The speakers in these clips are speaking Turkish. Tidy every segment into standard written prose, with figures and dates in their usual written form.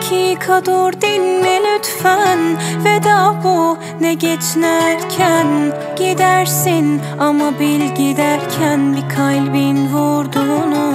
dakika dur dinle lütfen. Veda bu, ne geç ne erken. Gidersin ama bil giderken bir kalbin vurduğunu.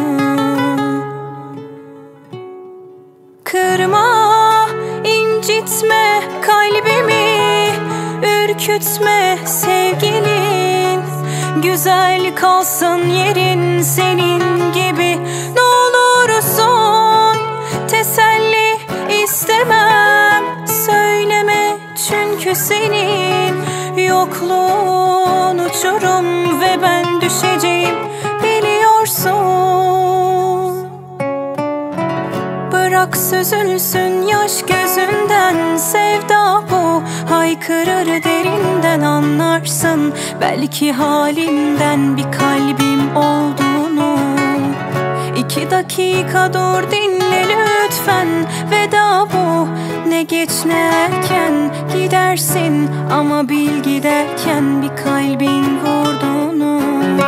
Kırma, incitme kalbimi, ürkütme sevgilin. Güzel kalsın yerin senin gibi. Ne olursun teselli istemem. Söyleme çünkü senin yokluğun uçurum ve ben düşeceğim biliyorsun. Bırak süzülsün yaş gözünden, sevda bu haykırır derinden. Anlarsın belki halimden bir kalbim olduğunu. 2 dakika dur dinle lütfen. Veda bu, ne geç ne erken. Gidersin ama bil giderken bir kalbin vurduğunu.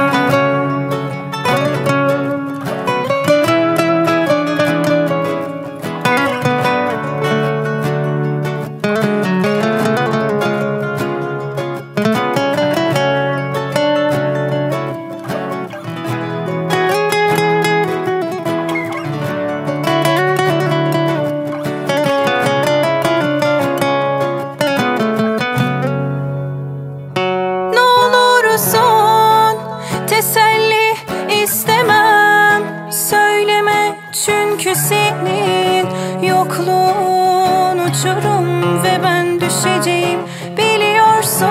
Teselli istemem. Söyleme çünkü senin yokluğun uçurum ve ben düşeceğim biliyorsun.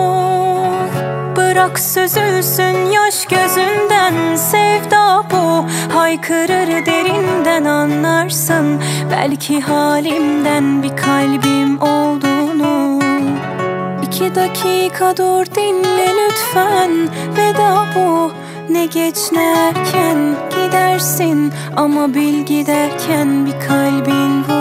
Bırak süzülsün yaş gözünden, sevda bu haykırır derinden. Anlarsın belki halimden bir kalbim olduğunu. 2 dakika dur dinle lütfen. Veda bu, ne geç ne erken. Gidersin ama bil giderken bir kalbin var.